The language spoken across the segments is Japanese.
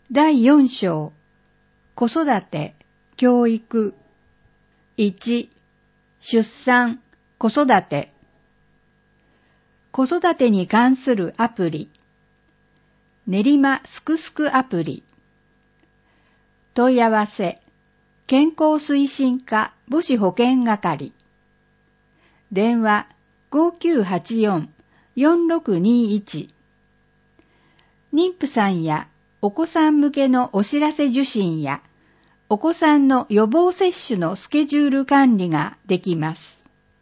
第4章、子育て、教育。1、出産、子育て。子育てに関するアプリ。練馬すくすくアプリ。問い合わせ、健康推進課母子保健係。電話5984-4621。妊婦さんやお子さん向けのお知らせ受信やお子さんの予防接種のスケジュール管理ができます。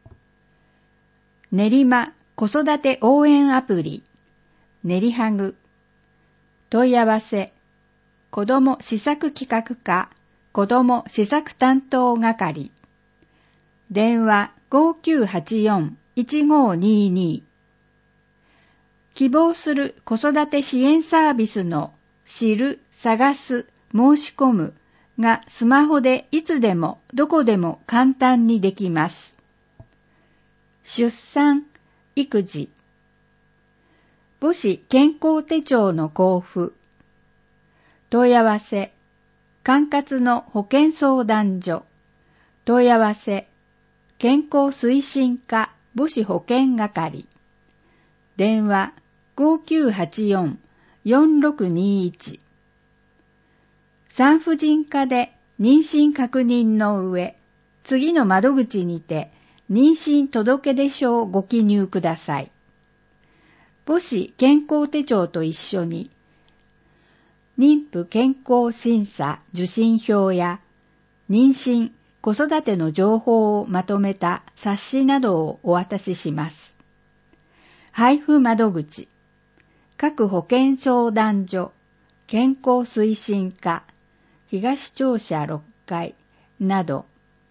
練馬子育て応援アプリ、ねりはぐ。問い合わせ、子ども施策企画課子ども施策担当係。電話5984-1522。希望する子育て支援サービスの知る、探す、申し込むがスマホでいつでもどこでも簡単にできます。出産、育児。母子健康手帳の交付。問い合わせ、管轄の保健相談所。問い合わせ、健康推進課母子保健係。電話5984-4621。産婦人科で妊娠確認の上、次の窓口にて妊娠届出書をご記入ください。母子健康手帳と一緒に、妊婦健康審査受診票や妊娠、子育ての情報をまとめた冊子などをお渡しします。配布窓口、各保健相談所、健康推進課、東庁舎6階など。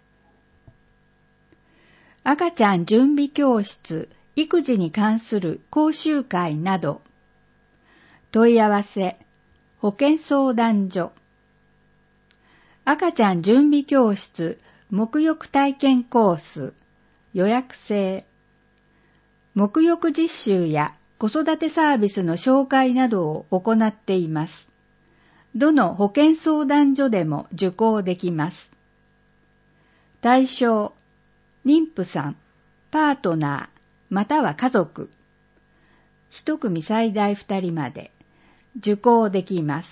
赤ちゃん準備教室、育児に関する講習会など。問い合わせ、保健相談所。赤ちゃん準備教室、沐浴体験コース、予約制。沐浴実習や子育てサービスの紹介などを行っています。どの保健相談所でも受講できます。対象、妊婦さん、パートナー、または家族。一組最大2人まで受講できます。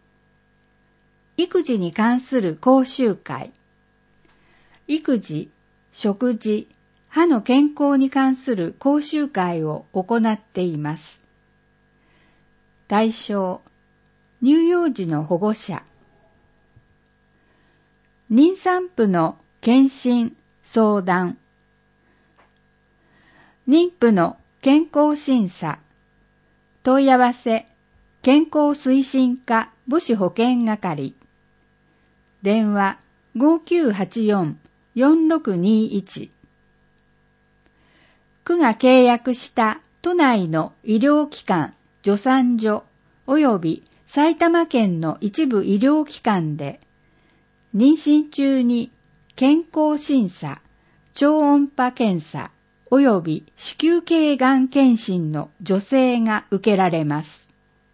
育児に関する講習会。育児、食事、歯の健康に関する講習会を行っています。対象、乳幼児の保護者。妊産婦の検診、相談。妊婦の健康審査。問い合わせ、健康推進課母子保健係。電話5984-4621。区が契約した都内の医療機関、助産所及び埼玉県の一部医療機関で、妊娠中に健康審査、超音波検査及び子宮頸がん検診の助成が受けられます。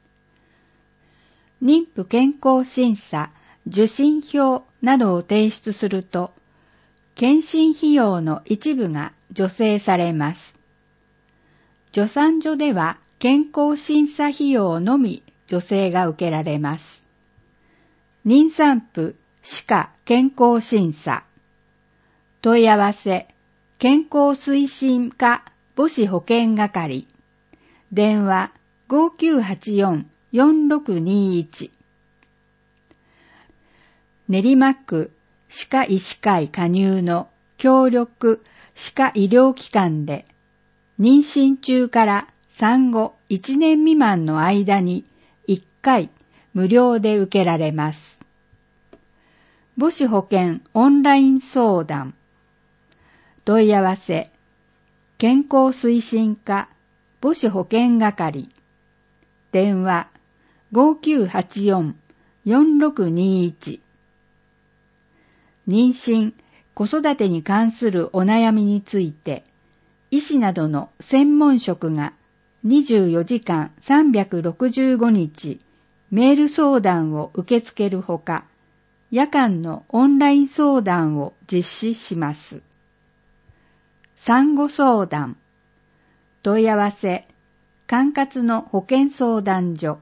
妊婦健康審査、受診票などを提出すると、検診費用の一部が助成されます。助産所では健康審査費用のみ助成が受けられます。妊産婦歯科健康審査。問い合わせ、健康推進課母子保健係。電話5984-4621。練馬区歯科医師会加入の協力歯科医療機関で、妊娠中から産後1年未満の間に1回無料で受けられます。母子保健オンライン相談。問い合わせ、健康推進課母子保健係。電話5984-4621。妊娠、子育てに関するお悩みについて、医師などの専門職が24時間365日メール相談を受け付けるほか、夜間のオンライン相談を実施します。産後相談。問い合わせ、管轄の保健相談所。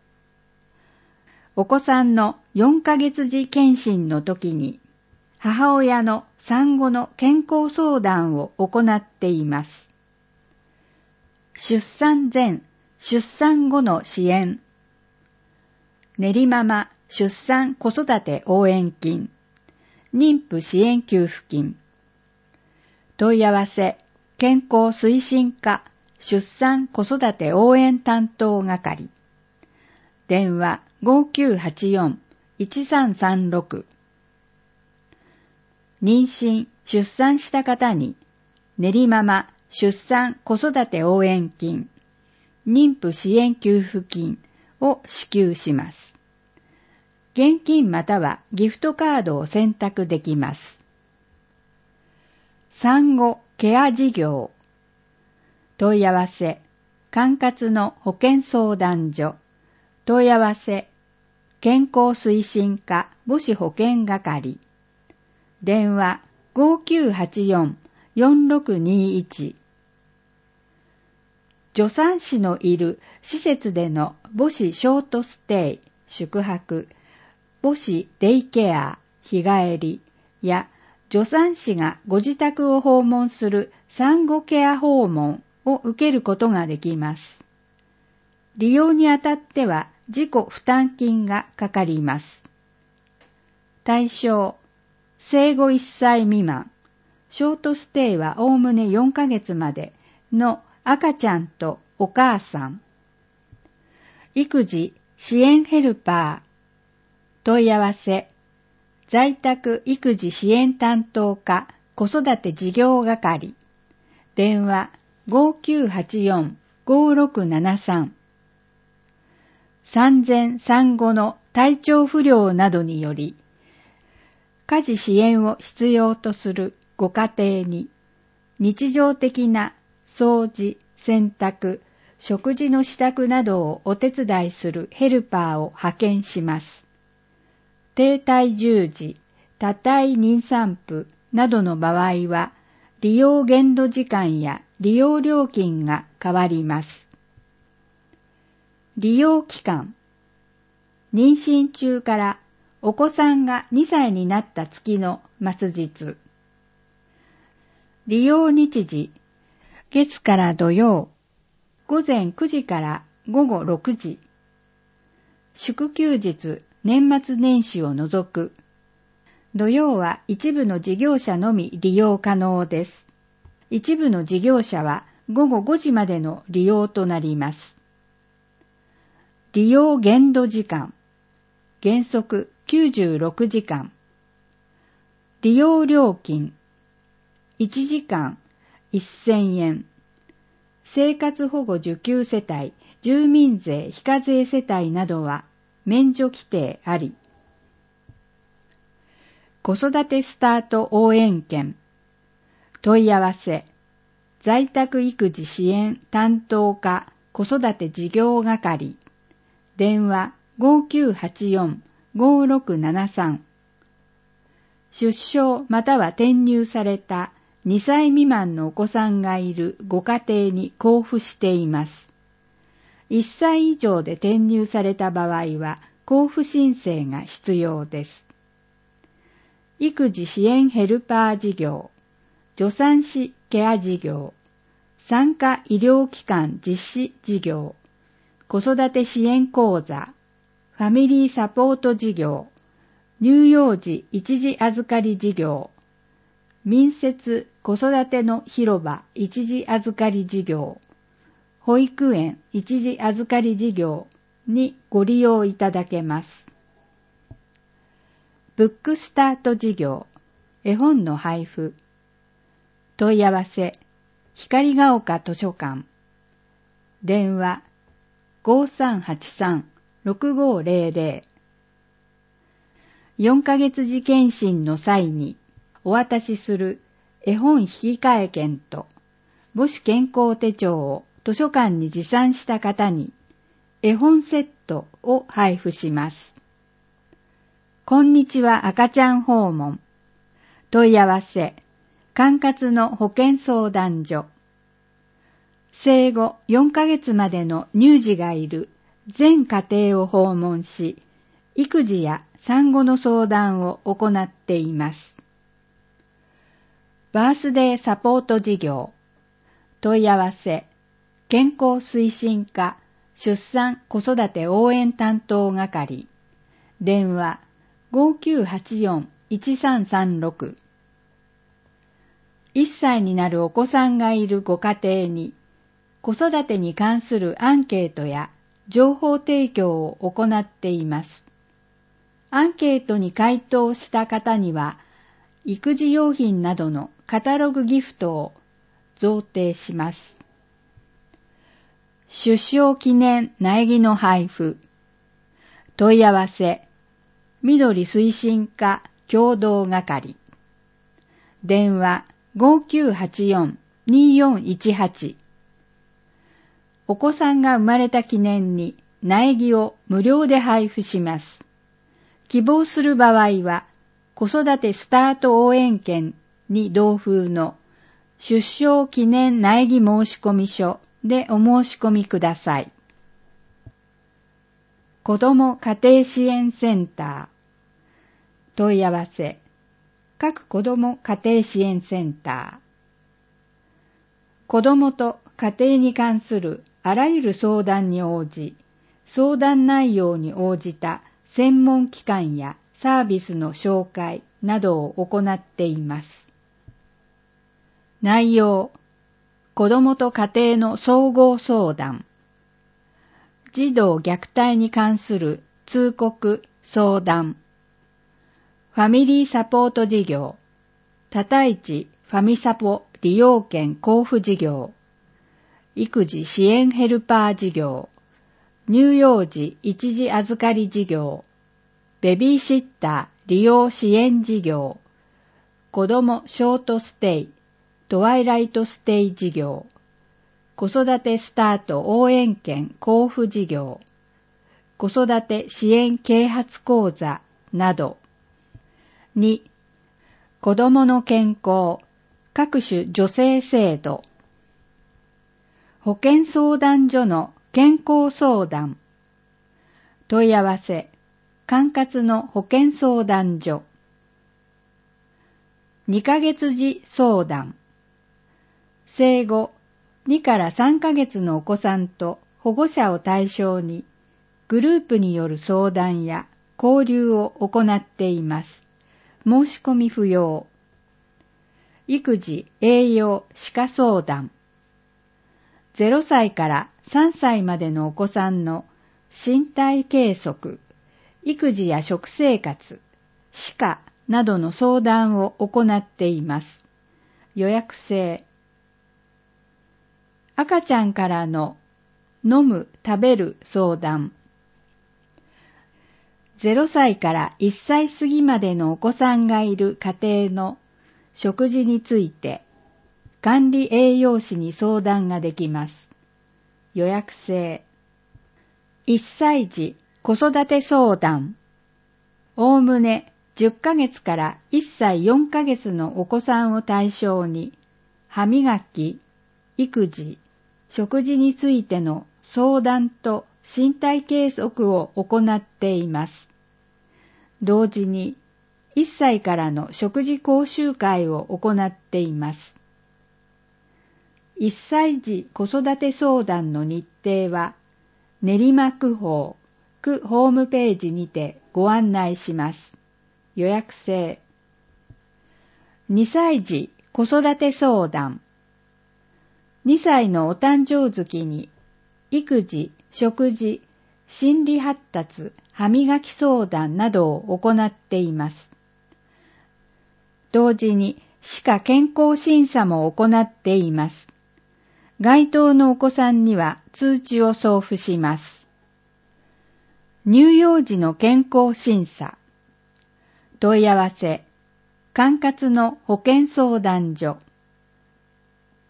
お子さんの4ヶ月時検診の時に、母親の産後の健康相談を行っています。出産前、出産後の支援。練りママ出産子育て応援金、妊婦支援給付金。問い合わせ、健康推進課出産子育て応援担当係。電話5984-1336。妊娠・出産した方に、練りママ出産子育て応援金、妊婦支援給付金を支給します。現金またはギフトカードを選択できます。産後ケア事業。問い合わせ、管轄の保健相談所。問い合わせ、健康推進課母子保健係。電話5984-4621。助産師のいる施設での母子ショートステイ、宿泊、母子デイケア、日帰りや助産師がご自宅を訪問する産後ケア訪問を受けることができます。利用にあたっては自己負担金がかかります。対象、生後1歳未満、ショートステイはおおむね4ヶ月までの赤ちゃんとお母さん。育児支援ヘルパー。問い合わせ、在宅育児支援担当課子育て事業係。電話5984-5673。産前産後の体調不良などにより、家事支援を必要とするご家庭に、日常的な掃除、洗濯、食事の支度などをお手伝いするヘルパーを派遣します。低体重児、多体妊産婦などの場合は、利用限度時間や利用料金が変わります。利用期間。妊娠中からお子さんが2歳になった月の末日。利用日時。月から土曜、午前9時から午後6時。祝休日、年末年始を除く。土曜は一部の事業者のみ利用可能です。一部の事業者は午後5時までの利用となります。利用限度時間。原則96時間。利用料金。1時間1000円。生活保護受給世帯、住民税非課税世帯などは免除規定あり。子育てスタート応援券。問い合わせ、在宅育児支援担当課子育て事業係。電話5984-5673。出生または転入された2歳未満のお子さんがいるご家庭に交付しています。1歳以上で転入された場合は交付申請が必要です。育児支援ヘルパー事業、助産師ケア事業、産科医療機関実施事業、子育て支援講座、ファミリーサポート事業、乳幼児一時預かり事業、民設子育ての広場一時預かり事業、保育園一時預かり事業にご利用いただけます。ブックスタート事業、絵本の配布。問い合わせ、光が丘図書館。電話、5383-6500。4ヶ月時検診の際にお渡しする絵本引換券と母子健康手帳を図書館に持参した方に絵本セットを配布します。こんにちは赤ちゃん訪問。問い合わせ、管轄の保健相談所。生後4ヶ月までの乳児がいる全家庭を訪問し、育児や産後の相談を行っています。バースデーサポート事業。問い合わせ、健康推進課出産子育て応援担当係。電話 5984-1336。1歳になるお子さんがいるご家庭に、子育てに関するアンケートや情報提供を行っています。アンケートに回答した方には、育児用品などのカタログギフトを贈呈します。出生記念苗木の配布。問い合わせ、緑推進課共同係。電話 5984-2418。お子さんが生まれた記念に苗木を無料で配布します。希望する場合は、子育てスタート応援券に同封の出生記念苗木申込書でお申し込みください。子ども家庭支援センター。問い合わせ、各子ども家庭支援センター。子どもと家庭に関するあらゆる相談に応じ、相談内容に応じた専門機関やサービスの紹介などを行っています。内容、子どもと家庭の総合相談、児童虐待に関する通告・相談、ファミリーサポート事業、多胎児ファミサポ利用券交付事業、育児支援ヘルパー事業、乳幼児一時預かり事業、ベビーシッター利用支援事業、子どもショートステイ、トワイライトステイ事業、子育てスタート応援券交付事業、子育て支援啓発講座など。2、子どもの健康、各種助成制度。保健相談所の健康相談。問い合わせ、管轄の保健相談所。2ヶ月児相談。生後2から3ヶ月のお子さんと保護者を対象にグループによる相談や交流を行っています。申し込み不要。育児・栄養・歯科相談。0歳から3歳までのお子さんの身体計測、育児や食生活、歯科などの相談を行っています。予約制。赤ちゃんからの飲む・食べる相談。0歳から1歳過ぎまでのお子さんがいる家庭の食事について、管理栄養士に相談ができます。予約制。1歳児子育て相談。おおむね10ヶ月から1歳4ヶ月のお子さんを対象に、歯磨き、育児、食事についての相談と身体計測を行っています。同時に1歳からの食事講習会を行っています。1歳児子育て相談の日程は練馬区法区ホームページにてご案内します。予約制。2歳児子育て相談。2歳のお誕生月に育児、食事、心理発達、歯磨き相談などを行っています。同時に歯科健康審査も行っています。該当のお子さんには通知を送付します。乳幼児の健康審査。問い合わせ、管轄の保健相談所。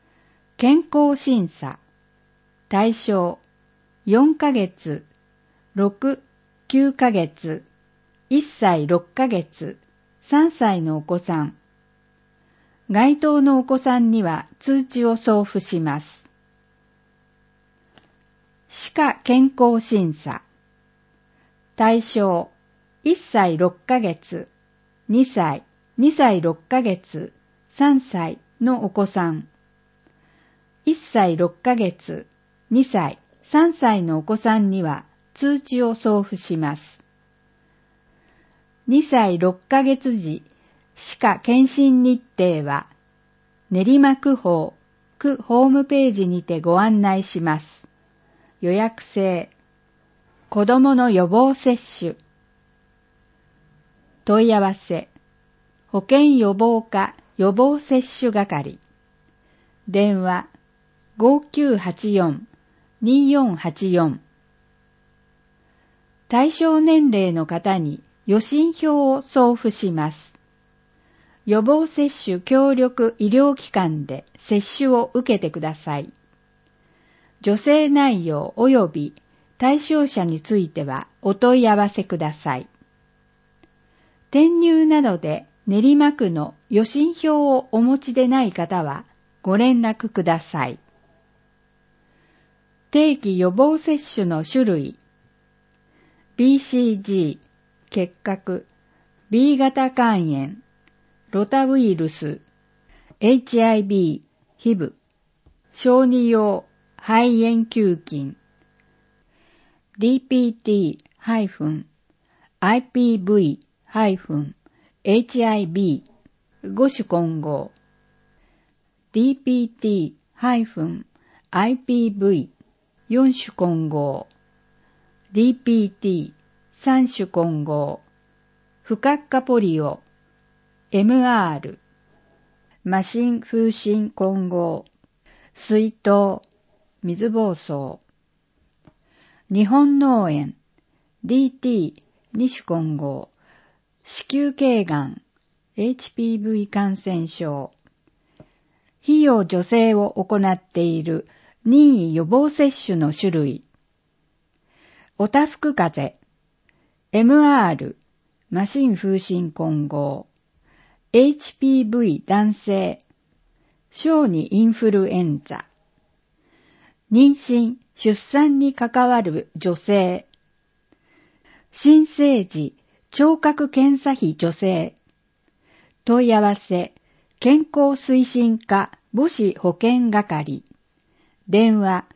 健康審査。対象、4ヶ月、 6、9ヶ月、1歳6ヶ月、3歳のお子さん。該当のお子さんには通知を送付します。歯科健康審査。対象、1歳6ヶ月、2歳、2歳6ヶ月、3歳のお子さん。1歳6ヶ月、2歳、3歳のお子さんには通知を送付します。2歳6ヶ月時、歯科検診日程は、練馬区法、区ホームページにてご案内します。予約制。子どもの予防接種。問い合わせ。保健予防課予防接種係。電話 5984-2484。対象年齢の方に予診票を送付します。予防接種協力医療機関で接種を受けてください。助成内容及び対象者についてはお問い合わせください。転入などで練馬区の予診票をお持ちでない方はご連絡ください。定期予防接種の種類。BCG、結核、B 型肝炎、ロタウイルス、HIV、HIV、小児用肺炎球菌、DPT-IPV-HIV、5種混合、DPT-IPV、4種混合、DPT、3種混合、不活化ポリオ、MR、麻疹風疹混合、水痘、水疱瘡、日本脳炎、DT、2種混合、子宮頸がん、HPV 感染症、費用助成を行っている任意予防接種の種類、おたふく風邪、MR、麻疹風疹混合、HPV 男性、小児インフルエンザ、妊娠・出産に関わる助成、新生児聴覚検査費助成、問い合わせ、健康推進課母子保健係、電話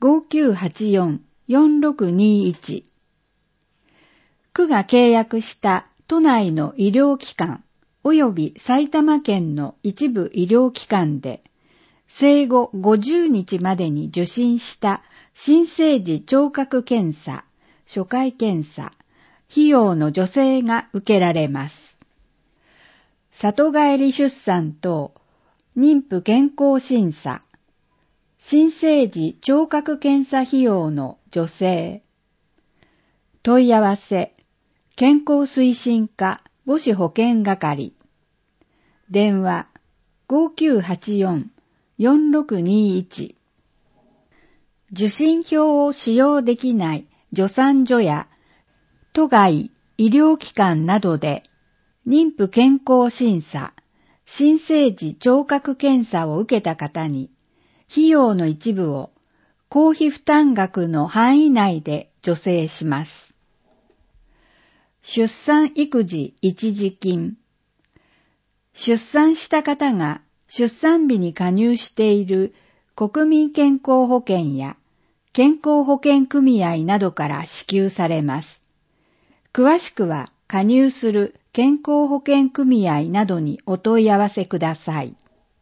5984-4621。区が契約した都内の医療機関及び埼玉県の一部医療機関で生後50日までに受診した新生児聴覚検査、初回検査、費用の助成が受けられます。里帰り出産等妊婦健康審査、新生児聴覚検査費用の助成、問い合わせ、健康推進課母子保健係、電話 5984-4621。受診票を使用できない助産所や都外医療機関などで妊婦健康審査、新生児聴覚検査を受けた方に費用の一部を公費負担額の範囲内で助成します。出産育児一時金。出産した方が出産日に加入している国民健康保険や健康保険組合などから支給されます。詳しくは加入する健康保険組合などにお問い合わせください。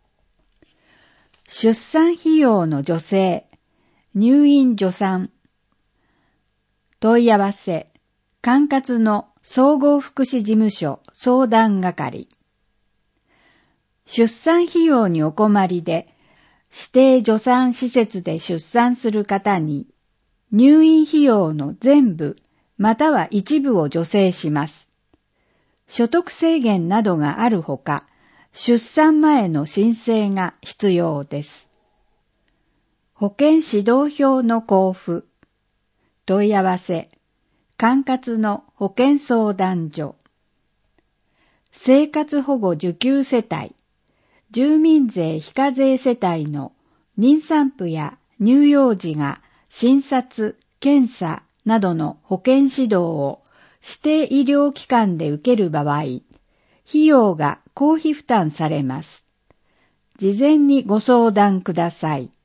出産費用の助成、入院助産。問い合わせ、管轄の総合福祉事務所相談係。出産費用にお困りで、指定助産施設で出産する方に、入院費用の全部または一部を助成します。所得制限などがあるほか、出産前の申請が必要です。保健指導票の交付。問い合わせ、 管轄の保健相談所、生活保護受給世帯、住民税非課税世帯の妊産婦や乳幼児が診察、検査などの保健指導を指定医療機関で受ける場合、費用が公費負担されます。事前にご相談ください。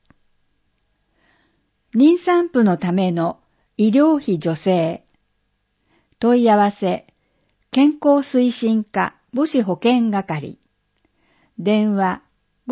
妊産婦のための医療費助成、問い合わせ、健康推進課母子保健係、電話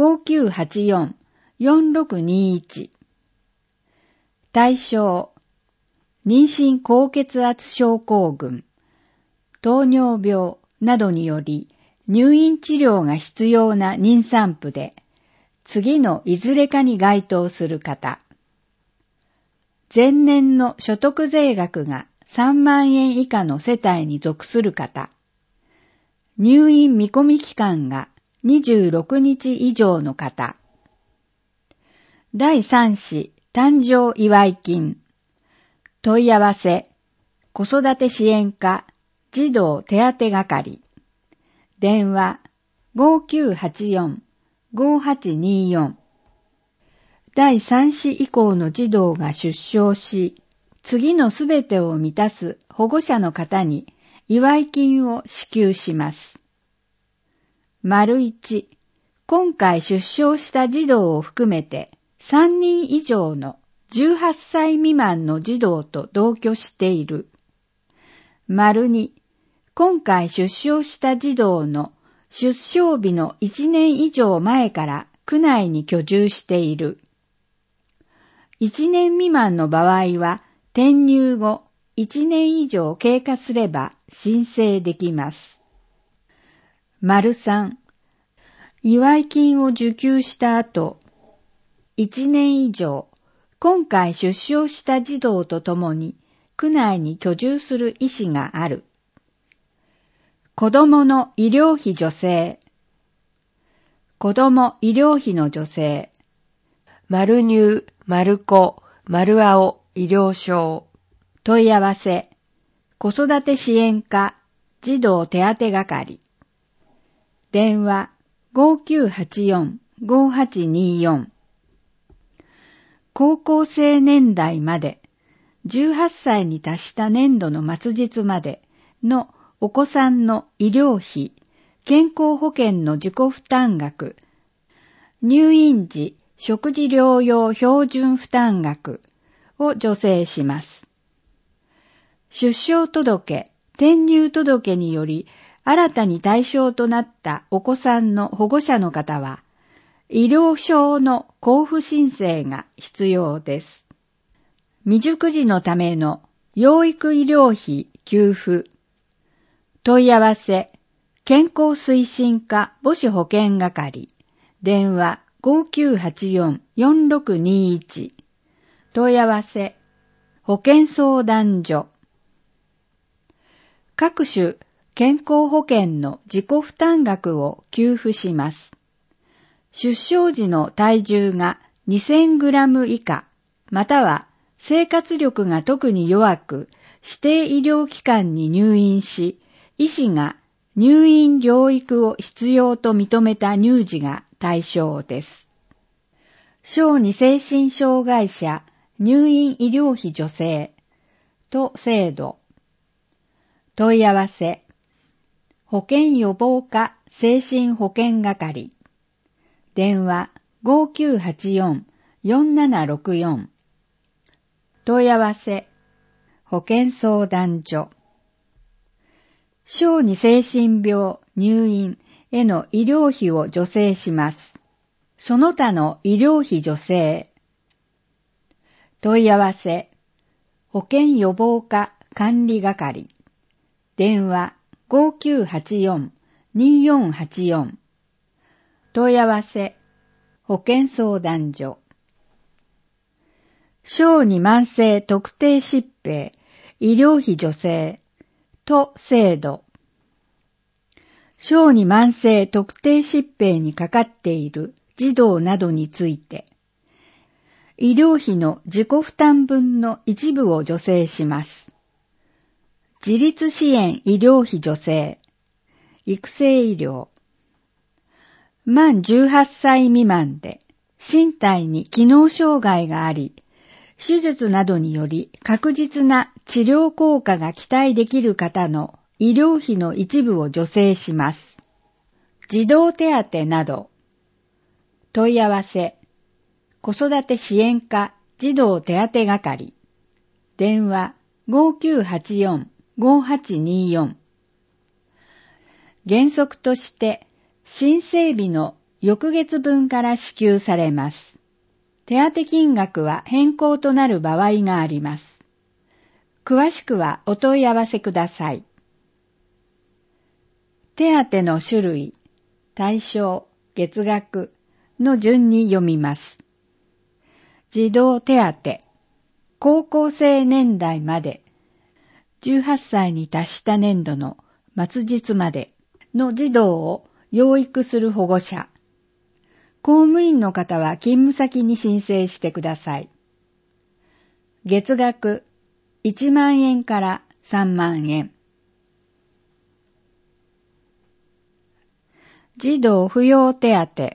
5984-4621、対象、妊娠高血圧症候群、糖尿病などにより入院治療が必要な妊産婦で、次のいずれかに該当する方、前年の所得税額が3万円以下の世帯に属する方、入院見込み期間が26日以上の方、第3子誕生祝い金、問い合わせ、子育て支援課児童手当係、電話 5984-5824、第3子以降の児童が出生し、次のすべてを満たす保護者の方に祝い金を支給します。1、今回出生した児童を含めて3人以上の18歳未満の児童と同居している。2、今回出生した児童の出生日の1年以上前から区内に居住している。1年未満の場合は、転入後1年以上経過すれば申請できます。3、祝い金を受給した後、1年以上、今回出生した児童とともに区内に居住する意思がある。子どもの医療費助成、子ども医療費の助成、 丸乳、丸子、丸青、医療証。 問い合わせ、子育て支援課児童手当係、電話 5984-5824、高校生年代まで、18歳に達した年度の末日までのお子さんの医療費、健康保険の自己負担額、入院時食事療養標準負担額を助成します。出生届、転入届により新たに対象となったお子さんの保護者の方は、医療証の交付申請が必要です。未熟児のための養育医療費給付。問い合わせ、健康推進課母子保健係、電話 5984-4621、問い合わせ、保健相談所。各種健康保険の自己負担額を給付します。出生時の体重が 2000g 以下、または生活力が特に弱く、指定医療機関に入院し、医師が入院療育を必要と認めた乳児が対象です。小児精神障害者入院医療費助成と制度。問い合わせ、保健予防課精神保健係、電話 5984-4764、問い合わせ、保健相談所。小児精神病入院への医療費を助成します。その他の医療費助成。問い合わせ、保健予防課管理係。電話 5984-2484。問い合わせ、保健相談所。小児慢性特定疾病医療費助成と制度。小児慢性特定疾病にかかっている児童などについて、医療費の自己負担分の一部を助成します。 自立支援医療費助成、育成医療。満18歳未満で身体に機能障害があり、手術などにより確実な治療効果が期待できる方の医療費の一部を助成します。児童手当など。問い合わせ、子育て支援課児童手当係。電話 5984-5824。原則として申請日の翌月分から支給されます。手当金額は変更となる場合があります。詳しくはお問い合わせください。手当の種類、対象、月額の順に読みます。児童手当、高校生年代まで、18歳に達した年度の末日までの児童を養育する保護者。公務員の方は勤務先に申請してください。月額1万円から3万円。児童扶養手当。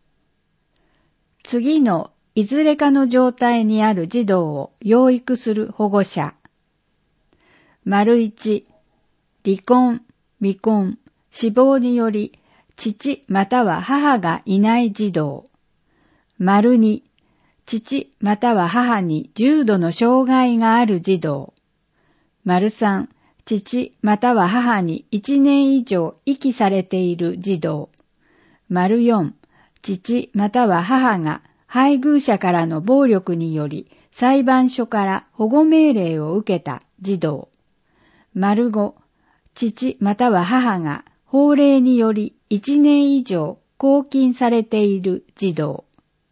次のいずれかの状態にある児童を養育する保護者。1、離婚、未婚、死亡により父または母がいない児童。2、父または母に重度の障害がある児童。3、父または母に1年以上遺棄されている児童。4、父または母が配偶者からの暴力により裁判所から保護命令を受けた児童。5、父または母が法令により1年以上拘禁されている児童。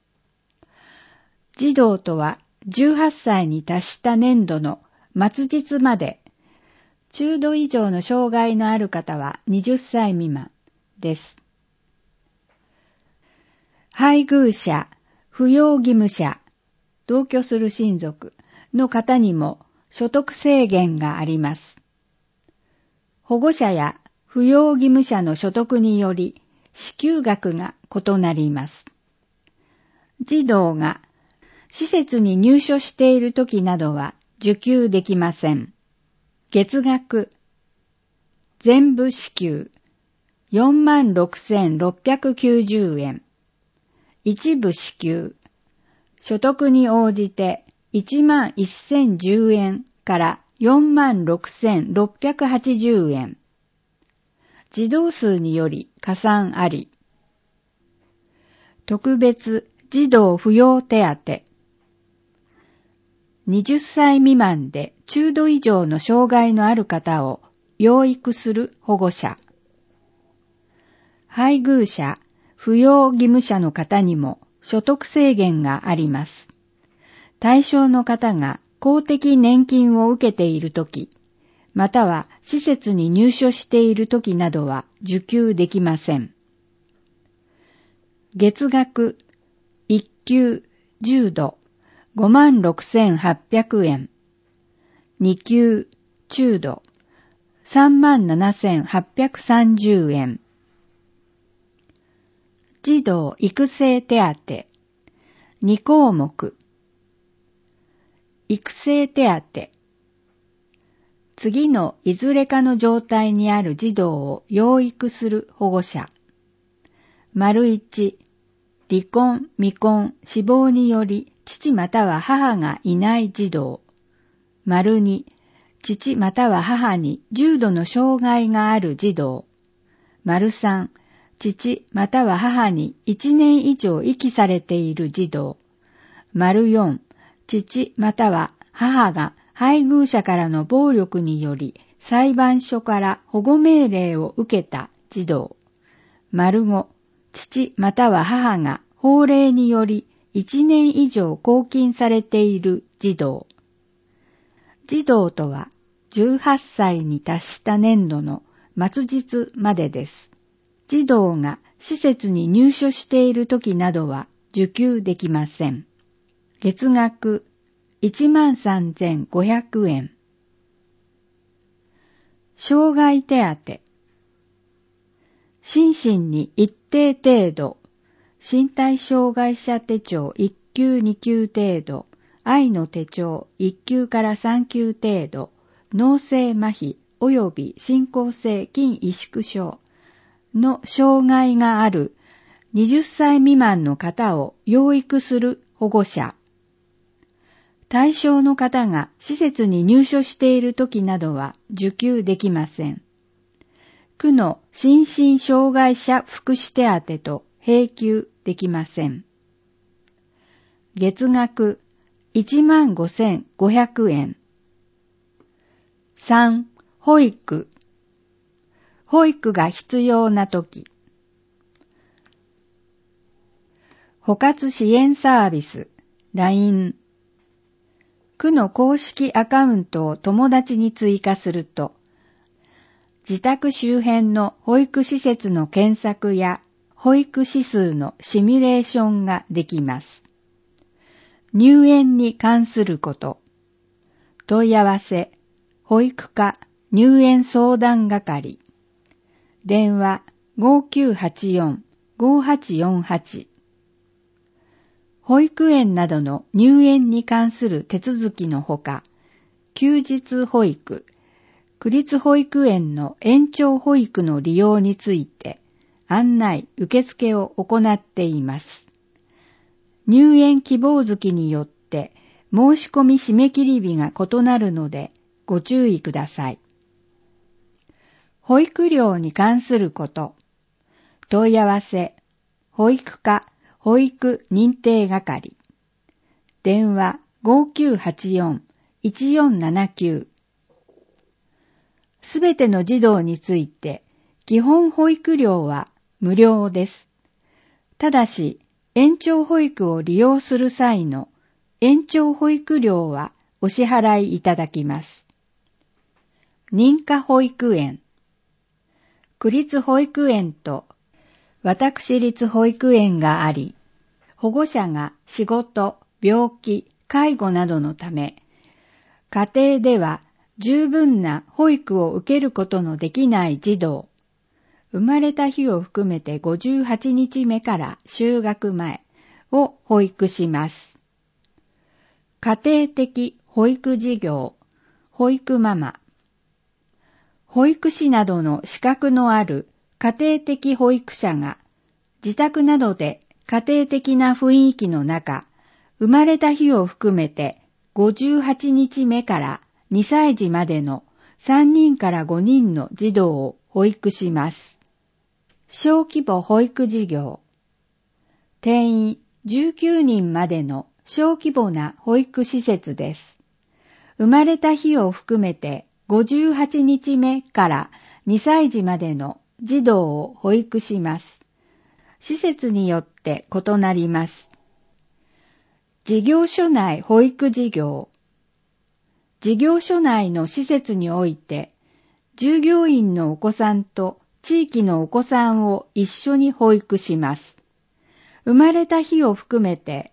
児童とは18歳に達した年度の末日まで、中度以上の障害のある方は20歳未満です。配偶者、扶養義務者、同居する親族の方にも所得制限があります。保護者や扶養義務者の所得により支給額が異なります。児童が施設に入所しているときなどは受給できません。月額、全部支給、46,690円。一部支給、所得に応じて11,010円から46,680円。児童数により加算あり。特別児童扶養手当。20歳未満で中度以上の障害のある方を養育する保護者。配偶者、扶養義務者の方にも所得制限があります。対象の方が公的年金を受けているとき、または施設に入所しているときなどは受給できません。月額、1級、重度、56,800円。2級、中度、37,830円。児童育成手当2項目。育成手当。次のいずれかの状態にある児童を養育する保護者。1、離婚、未婚、死亡により父または母がいない児童。2、父または母に重度の障害がある児童。3、父または母に1年以上遺棄されている児童。4、父または母が配偶者からの暴力により裁判所から保護命令を受けた児童。5、父または母が法令により1年以上拘禁されている児童。児童とは18歳に達した年度の末日までです。児童が施設に入所しているときなどは受給できません。月額 13,500 円。 障害手当。心身に一定程度、身体障害者手帳1級2級程度、愛の手帳1級から3級程度、脳性麻痺及び進行性筋萎縮症の障害がある20歳未満の方を養育する保護者。対象の方が施設に入所している時などは受給できません。区の心身障害者福祉手当と併給できません。月額15,500円。3、保育。保育が必要なとき。保活支援サービス、LINE。区の公式アカウントを友達に追加すると、自宅周辺の保育施設の検索や保育指数のシミュレーションができます。入園に関すること。問い合わせ、保育課入園相談係。電話 5984-5848。保育園などの入園に関する手続きのほか、休日保育、区立保育園の延長保育の利用について案内・受付を行っています。入園希望月によって申し込み締め切り日が異なるのでご注意ください。保育料に関すること。問い合わせ、保育課保育認定係。電話 5984-1479。すべての児童について基本保育料は無料です。ただし、延長保育を利用する際の延長保育料はお支払いいただきます。認可保育園。区立保育園と私立保育園があり、保護者が仕事、病気、介護などのため、家庭では十分な保育を受けることのできない児童、生まれた日を含めて58日目から就学前を保育します。家庭的保育事業、保育ママ、保育士などの資格のある家庭的保育者が自宅などで家庭的な雰囲気の中、生まれた日を含めて58日目から2歳児までの3人から5人の児童を保育します。小規模保育事業。定員19人までの小規模な保育施設です。生まれた日を含めて58日目から2歳児までの児童を保育します。施設によって異なります。事業所内保育事業。事業所内の施設において、従業員のお子さんと地域のお子さんを一緒に保育します。生まれた日を含めて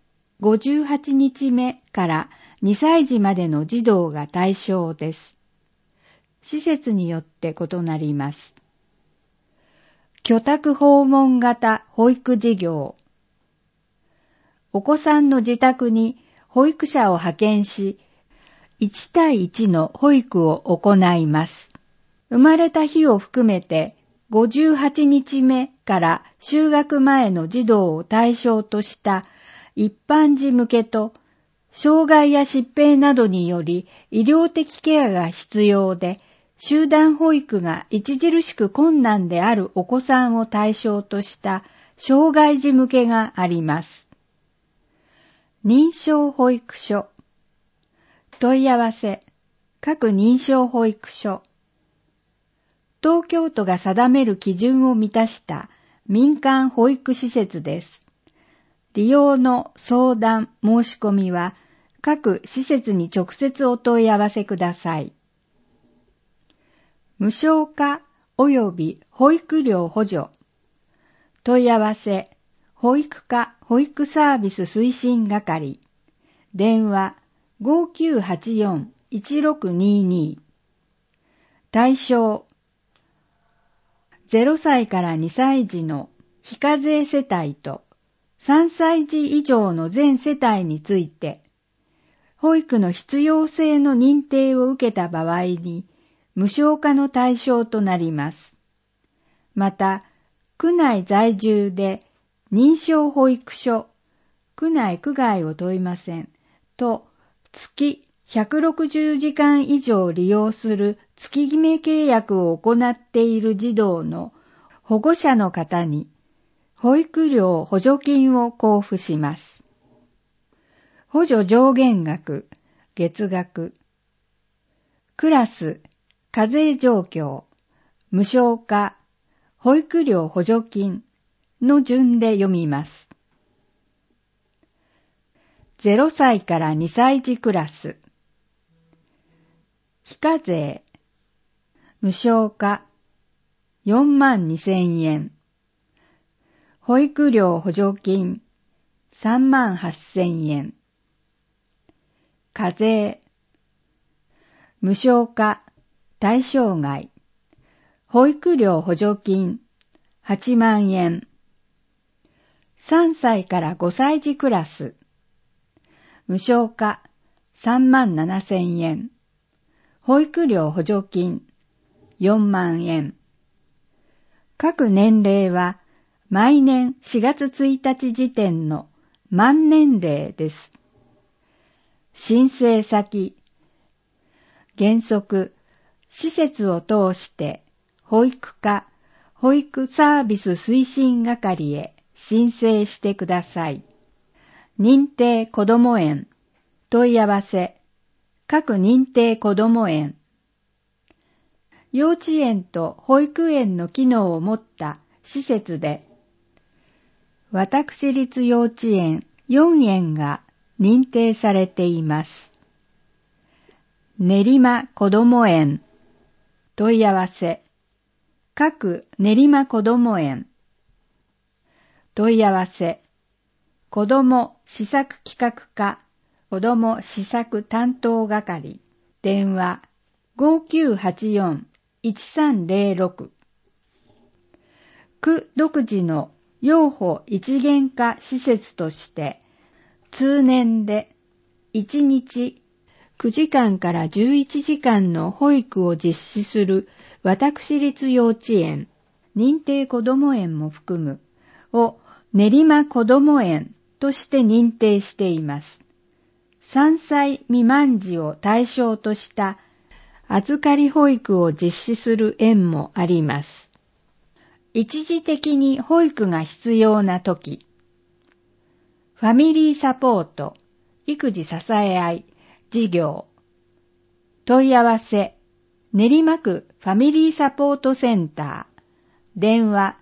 58日目から2歳児までの児童が対象です。施設によって異なります。居宅訪問型保育事業。お子さんの自宅に保育者を派遣し、1対1の保育を行います。生まれた日を含めて58日目から就学前の児童を対象とした一般児向けと、障害や疾病などにより医療的ケアが必要で、集団保育が著しく困難であるお子さんを対象とした障害児向けがあります。認証保育所。問い合わせ、各認証保育所。東京都が定める基準を満たした民間保育施設です。利用の相談・申し込みは各施設に直接お問い合わせください。無償化及び保育料補助。問い合わせ、保育課保育サービス推進係。電話 5984-1622。 対象、0歳から2歳児の非課税世帯と3歳児以上の全世帯について、保育の必要性の認定を受けた場合に無償化の対象となります。また、区内在住で認証保育所、区内区外を問いませんと月160時間以上利用する月決め契約を行っている児童の保護者の方に保育料補助金を交付します。補助上限額、月額、クラス、課税状況、無償化、保育料補助金の順で読みます。0歳から2歳児クラス、非課税、無償化、42,000円、保育料補助金、38,000円、課税、無償化、対象外、保育料補助金、8万円、3歳から5歳児クラス、無償化、37,000円、保育料補助金、4万円。各年齢は毎年4月1日時点の満年齢です。申請先、原則、施設を通して保育課、保育サービス推進係へ申請してください。認定こども園、問い合わせ、各認定こども園。幼稚園と保育園の機能を持った施設で、私立幼稚園4園が認定されています。練馬こども園、問い合わせ、各練馬こども園。問い合わせ、子ども施策企画課、子ども施策担当係、電話 5984-1306。区独自の幼保一元化施設として、通年で1日9時間から11時間の保育を実施する私立幼稚園、認定こども園も含むを練馬こども園として認定しています。3歳未満児を対象とした預かり保育を実施する園もあります。一時的に保育が必要なとき、ファミリーサポート、育児支え合い、事業、問い合わせ、練馬区ファミリーサポートセンター、電話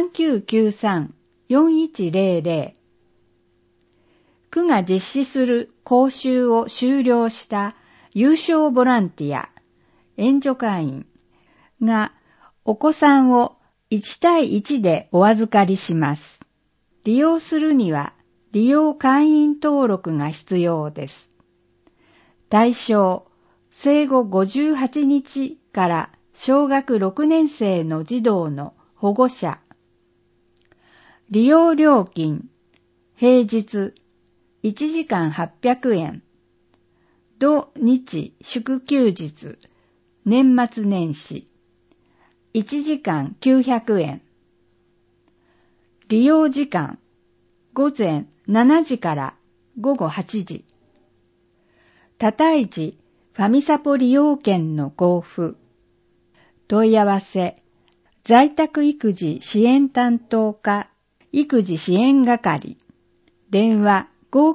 3993-4100。区が実施する講習を修了した有償ボランティア、援助会員がお子さんを1対1でお預かりします。利用するには利用会員登録が必要です。対象、生後58日から小学6年生の児童の保護者。利用料金、平日1時間800円。土日祝休日、年末年始、1時間900円。利用時間、午前7時から午後8時。多胎児ファミサポ利用券の交付。問い合わせ、在宅育児支援担当課育児支援係。電話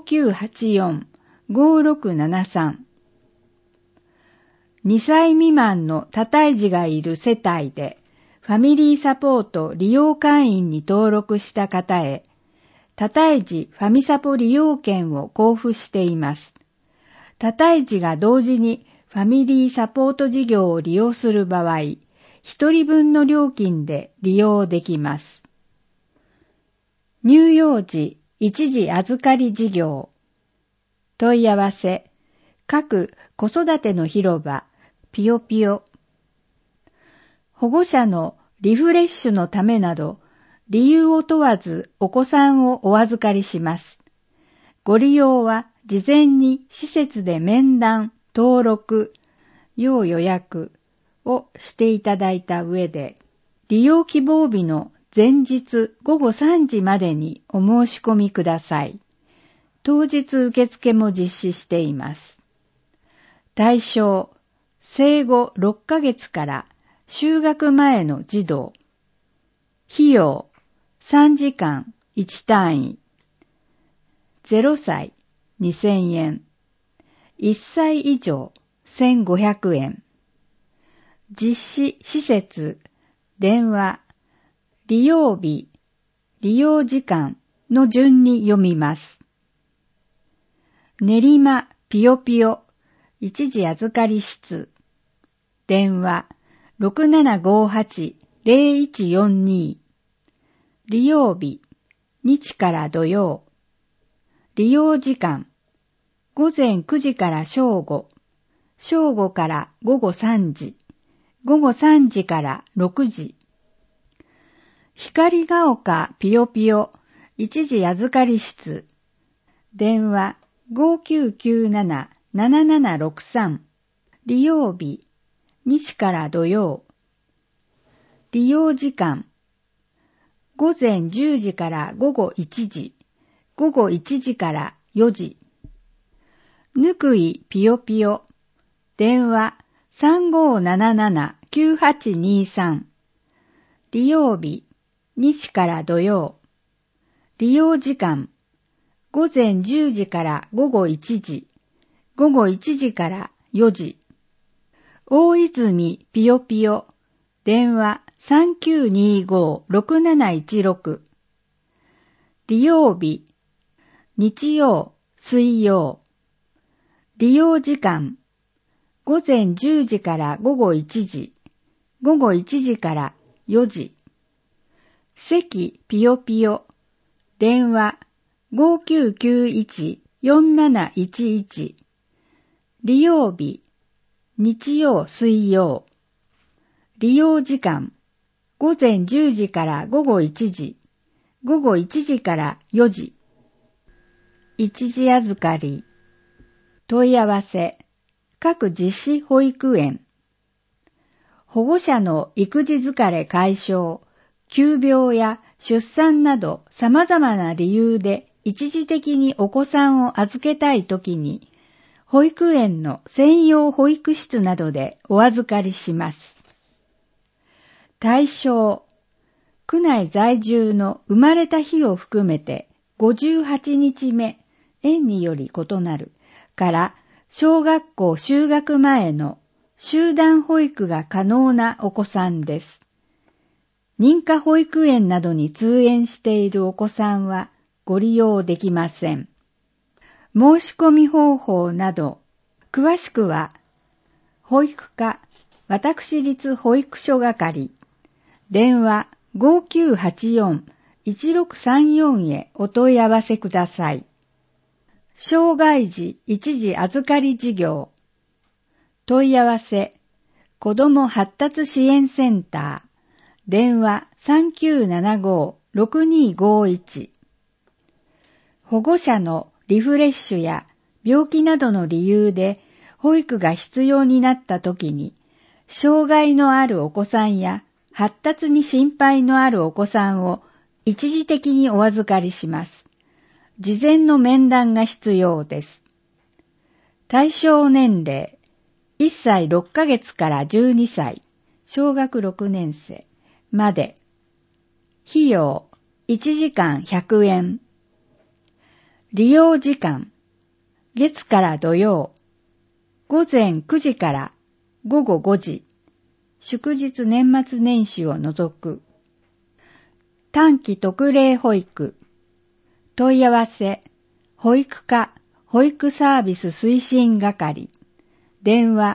5984-5673。2歳未満の多胎児がいる世帯でファミリーサポート利用会員に登録した方へ多胎児ファミサポ利用券を交付しています。多胎児が同時にファミリーサポート事業を利用する場合、1人分の料金で利用できます。乳幼児一時預かり事業。問い合わせ、各子育ての広場、ピヨピヨ。 保護者のリフレッシュのためなど、理由を問わずお子さんをお預かりします。ご利用は事前に施設で面談、登録、要予約をしていただいた上で、利用希望日の前日午後3時までにお申し込みください。当日受付も実施しています。対象、生後6ヶ月から就学前の児童。費用、3時間1単位。0歳2000円。1歳以上1500円。実施施設、電話、利用日、利用時間の順に読みます。練馬ぴよぴよ一時預かり室。電話 6758-0142。利用日、日から土曜。利用時間、午前9時から正午、正午から午後3時、午後3時から6時。光が丘ぴよぴよ一時預かり室。電話 5997-7763。利用日、日から土曜。利用時間、午前10時から午後1時、午後1時から4時。ぬくいぴよぴよ。電話 3577-9823。利用日、日から土曜。利用時間、午前10時から午後1時、午後1時から4時。大泉ぴよぴよ。電話 3925-6716。利用日、日曜、水曜。利用時間、午前10時から午後1時、午後1時から4時。席ぴよぴよ。電話 5991-4711。利用日、日曜、水曜。利用時間、午前10時から午後1時、午後1時から4時。一時預かり。問い合わせ。各実施保育園。保護者の育児疲れ解消、急病や出産など様々な理由で一時的にお子さんを預けたいときに、保育園の専用保育室などでお預かりします。対象、区内在住の生まれた日を含めて58日目、園により異なるから小学校就学前の集団保育が可能なお子さんです。認可保育園などに通園しているお子さんはご利用できません。申し込み方法など、詳しくは、保育課、私立保育所係、電話 5984-1634 へお問い合わせください。障害児一時預かり事業。問い合わせ、子ども発達支援センター。電話 3975-6251。保護者のリフレッシュや病気などの理由で保育が必要になったときに、障害のあるお子さんや発達に心配のあるお子さんを一時的にお預かりします。事前の面談が必要です。対象年齢、1歳6ヶ月から12歳、小学6年生まで。費用、1時間100円。利用時間、月から土曜、午前9時から午後5時、祝日年末年始を除く。短期特例保育。問い合わせ、保育課、保育サービス推進係。電話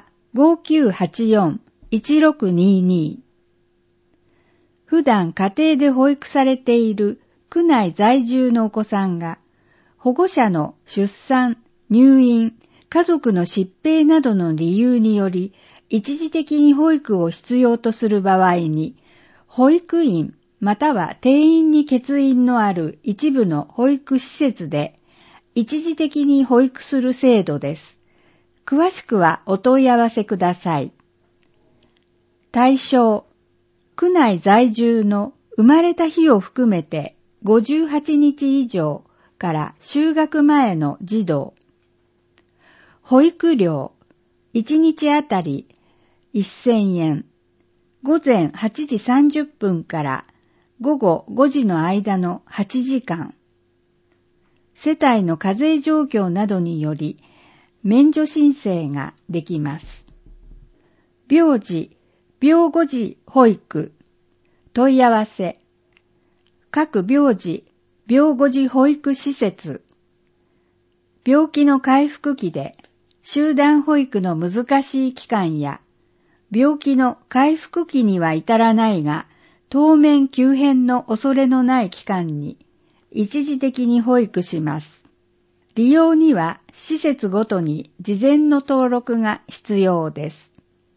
5984-1622。普段家庭で保育されている区内在住のお子さんが、保護者の出産、入院、家族の疾病などの理由により、 一時的に保育を必要とする場合に、保育員または定員に欠員のある一部の保育施設で一時的に保育する制度です。詳しくはお問い合わせください。対象、区内在住の生まれた日を含めて58日以上から就学前の児童。保育料、1日あたり1000円。午前8時30分から午後5時の間の8時間。世帯の課税状況などにより免除申請ができます。病児、病後児保育、問い合わせ。各病児、病後児保育施設。病気の回復期で集団保育の難しい期間や、病気の回復期には至らないが、当面急変の恐れのない期間に一時的に保育します。利用には施設ごとに事前の登録が必要です。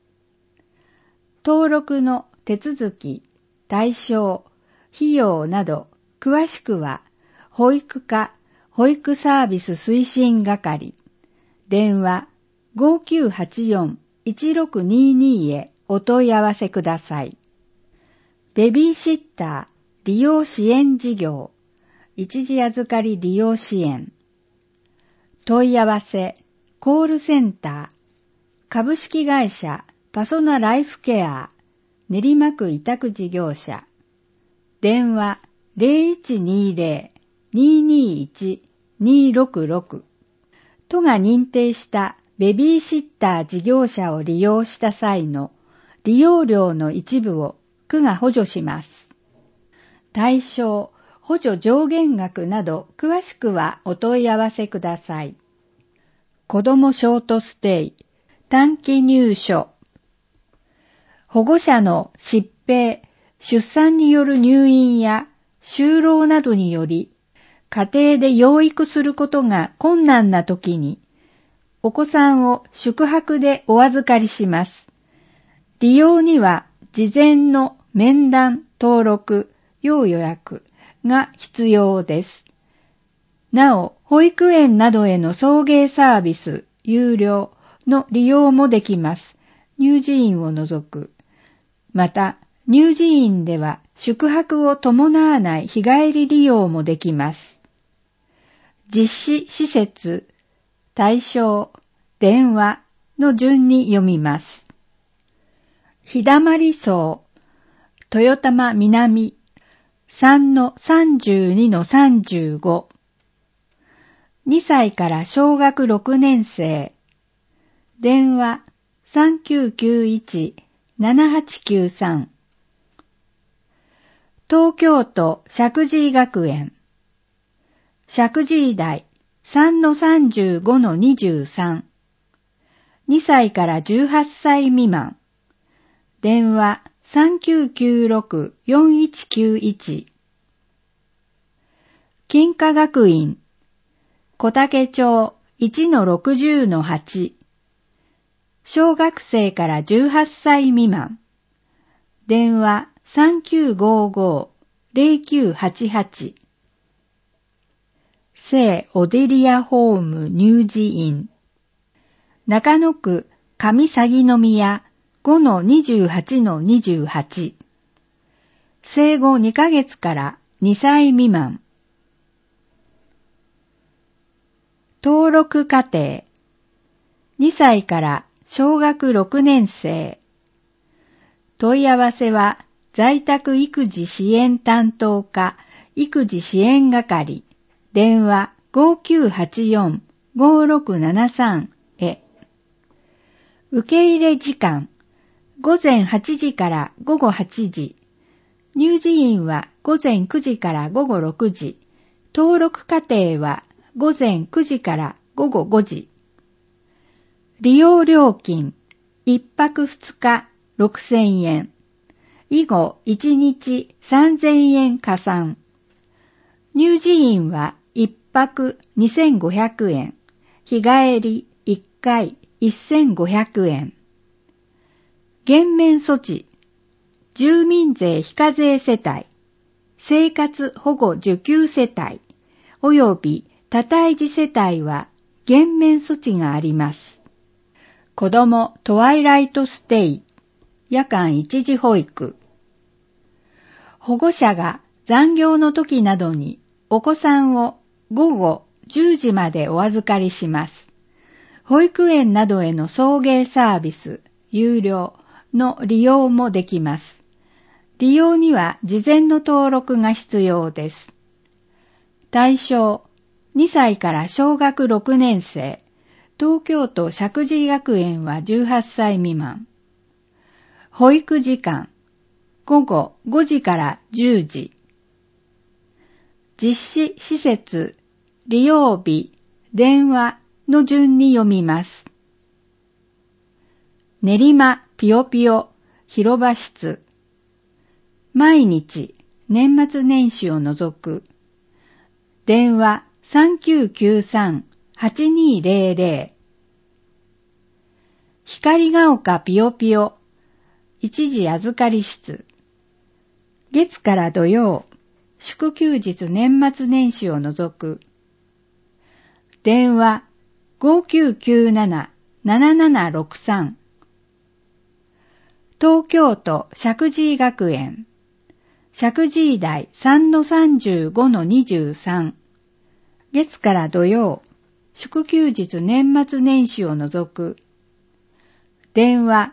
登録の手続き、対象、費用など詳しくは保育課保育サービス推進係電話 5984-1622 へお問い合わせください。ベビーシッター利用支援事業一時預かり利用支援問い合わせコールセンター株式会社パソナライフケア練馬区委託事業者電話 0120-221-266 都が認定したベビーシッター事業者を利用した際の利用料の一部を区が補助します。対象、補助上限額など詳しくはお問い合わせください。子どもショートステイ、短期入所。保護者の疾病、出産による入院や就労などにより、家庭で養育することが困難な時に、お子さんを宿泊でお預かりします。利用には事前の面談、登録、要予約が必要です。なお、保育園などへの送迎サービス、有料の利用もできます。乳児院を除く。また、乳児院では宿泊を伴わない日帰り利用もできます。実施施設、対象、電話の順に読みます。日だまり荘、豊玉南 3-32-35 2歳から小学6年生電話 3991-7893 東京都石神井学園石神井台 3-35-23 2歳から18歳未満電話 3996-4191 金華学院小竹町 1-60-8 小学生から18歳未満電話 3955-0988 聖オデリアホーム乳児院中野区上鷺宮 5-28-28 生後2ヶ月から2歳未満登録家庭2歳から小学6年生問い合わせは在宅育児支援担当課育児支援係電話 5984-5673 へ受け入れ時間午前8時から午後8時乳児院は午前9時から午後6時登録家庭は午前9時から午後5時利用料金1泊2日6000円以後1日3000円加算乳児院は1泊2500円日帰り1回1500円減免措置、住民税非課税世帯、生活保護受給世帯、及び多胎児世帯は減免措置があります。子どもトワイライトステイ、夜間一時保育。保護者が残業の時などにお子さんを午後10時までお預かりします。保育園などへの送迎サービス、有料の利用もできます。利用には事前の登録が必要です。対象、2歳から小学6年生、東京都石神井学園は18歳未満。保育時間、午後5時から10時。実施施設、利用日、電話の順に読みます。練馬ぴよぴよ広場室。毎日、年末年始を除く。電話3993-8200。光が丘ぴよぴよ一時預かり室。月から土曜、祝休日年末年始を除く。電話5997-7763。東京都石神井学園。石神井台 3-35-23。月から土曜、祝休日年末年始を除く。電話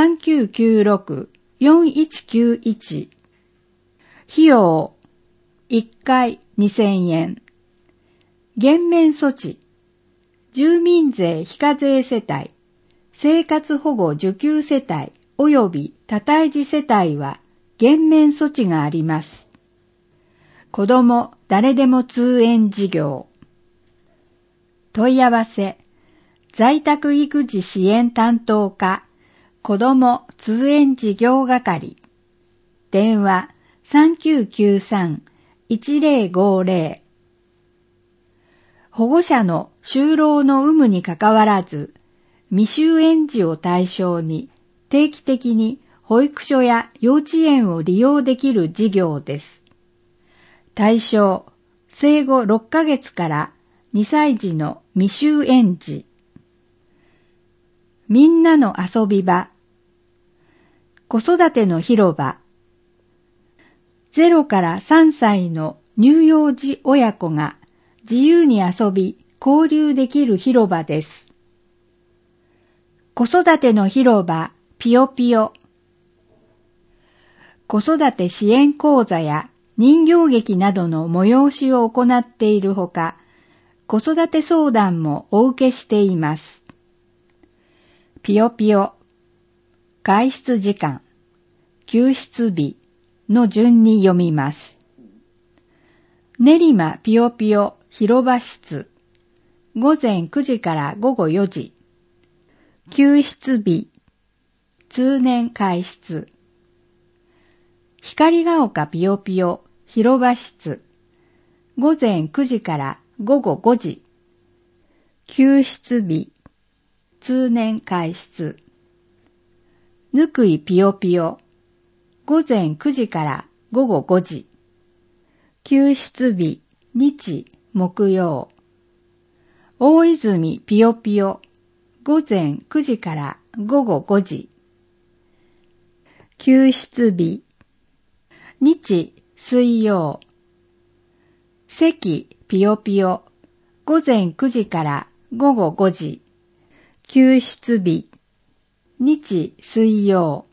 3996-4191。費用1回2000円。減免措置、住民税非課税世帯、生活保護受給世帯及び多胎児世帯は減免措置があります。子ども誰でも通園事業。問い合わせ、在宅育児支援担当課、子ども通園事業係。電話3993-1050。保護者の就労の有無にかかわらず、未就園児を対象に定期的に保育所や幼稚園を利用できる事業です。対象、生後6ヶ月から2歳児の未就園児。みんなの遊び場。子育ての広場。0から3歳の乳幼児親子が自由に遊び、交流できる広場です。子育ての広場、ぴよぴよ。子育て支援講座や人形劇などの催しを行っているほか、子育て相談もお受けしています。ぴよぴよ。外出時間、休室日の順に読みます。練馬ぴよぴよ広場室。午前9時から午後4時。休室日。通年開室。光が丘ぴよぴよ広場室。午前9時から午後5時。休室日。通年開室。ぬくいぴよぴよ。午前9時から午後5時。休室日、日、木曜。大泉ぴよぴよ。午前9時から午後5時。休室日、日、水曜。関ぴよぴよ。午前9時から午後5時。休室日、日、水曜。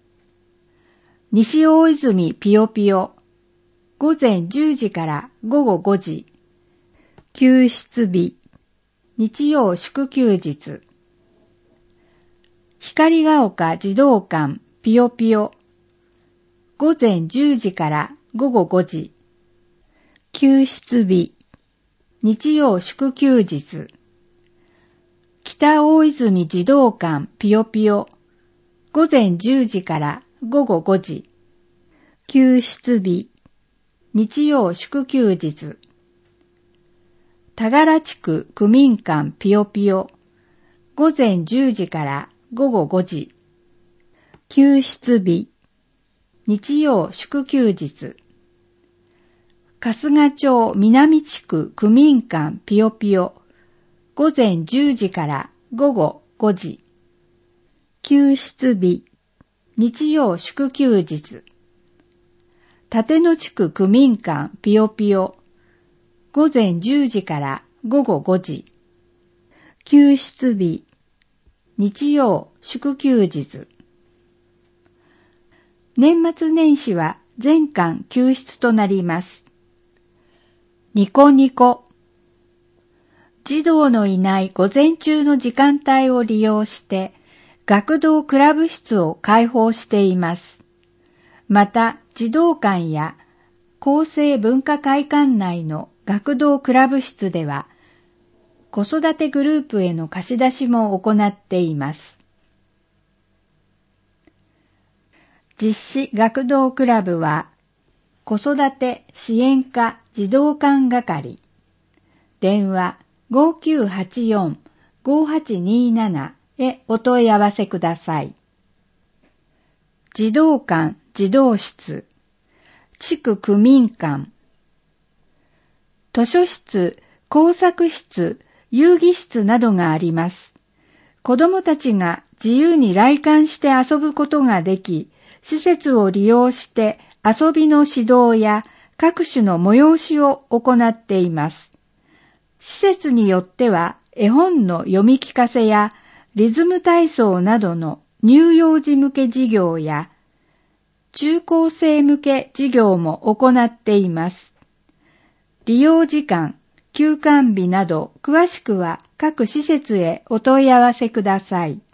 西大泉ぴよぴよ。午前10時から午後5時。休室日、日曜祝休日。光が丘児童館ぴよぴよ。午前10時から午後5時。休室日、日曜祝休日。北大泉児童館ぴよぴよ。午前10時から午後5時。休室日、日曜祝休日。田柄地区区民館ぴよぴよ。午前10時から午後5時。 休日日、日曜祝休日。春日町南地区区民館ぴよぴよ、午前10時から午後5時。休日日、日曜祝休日。立野地区区民館ぴよぴよ、午前10時から午後5時。休日日、日曜祝休日。年末年始は全館休室となります。ニコニコ。児童のいない午前中の時間帯を利用して学童クラブ室を開放しています。また児童館や厚生文化会館内の学童クラブ室では子育てグループへの貸し出しも行っています。実施学童クラブは子育て支援課児童館係、電話 5984-5827 へお問い合わせください。児童館児童室、地区区民館、図書室、工作室、遊戯室などがあります。子どもたちが自由に来館して遊ぶことができ、施設を利用して遊びの指導や各種の催しを行っています。施設によっては絵本の読み聞かせやリズム体操などの乳幼児向け事業や中高生向け事業も行っています。利用時間、休館日など詳しくは各施設へお問い合わせください。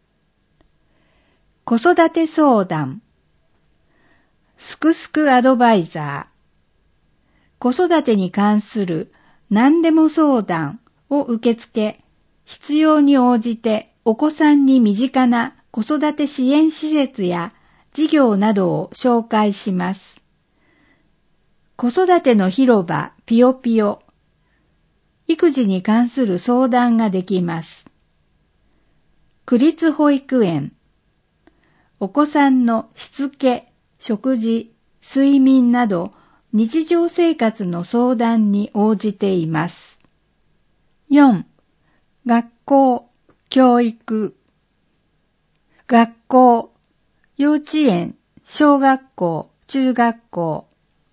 子育て相談、すくすくアドバイザー、子育てに関する何でも相談を受け付け、必要に応じてお子さんに身近な子育て支援施設や事業などを紹介します。子育ての広場ぴよぴよ、育児に関する相談ができます。区立保育園、お子さんのしつけ、食事、睡眠など日常生活の相談に応じています。4. 学校、教育。学校、幼稚園、小学校、中学校。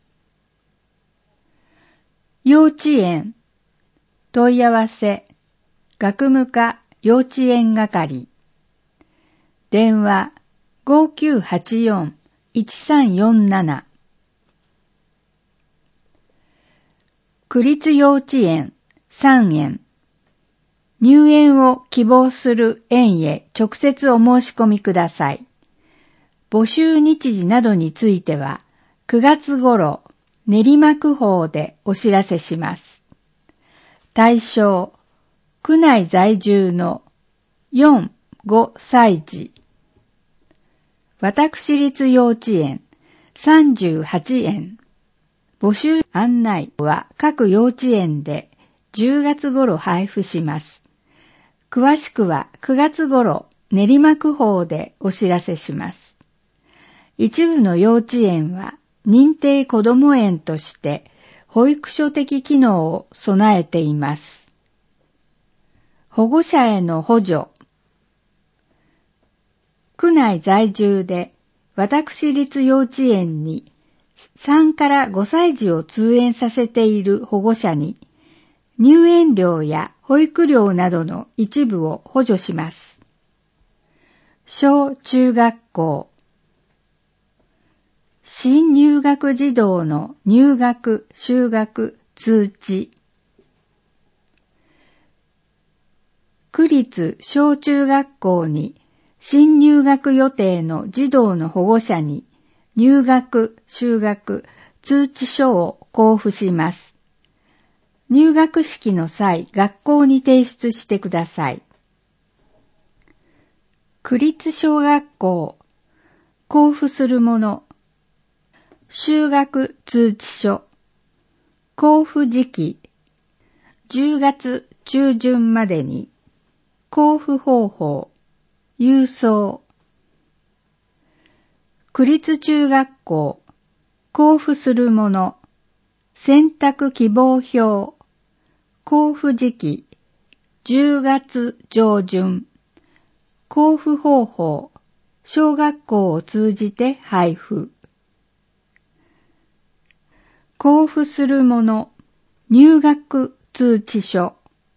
幼稚園、問い合わせ、学務課幼稚園係。電話 5984-1347。区立幼稚園3園。入園を希望する園へ直接お申し込みください。募集日時などについては9月頃練馬区法でお知らせします。対象、区内在住の4、5歳児。私立幼稚園38園。募集案内は各幼稚園で10月頃配布します。詳しくは9月頃練馬区法でお知らせします。一部の幼稚園は認定こども園として保育所的機能を備えています。保護者への補助。区内在住で私立幼稚園に3から5歳児を通園させている保護者に入園料や保育料などの一部を補助します。小中学校。新入学児童の入学・就学通知。区立小中学校に新入学予定の児童の保護者に入学・就学通知書を交付します。入学式の際、学校に提出してください。区立小学校、交付するもの、就学通知書、交付時期、10月中旬までに、交付方法、郵送。 区立中学校、交付するもの、選択希望表、交付時期、10月上旬、交付方法、小学校を通じて配布。交付するもの、入学通知書。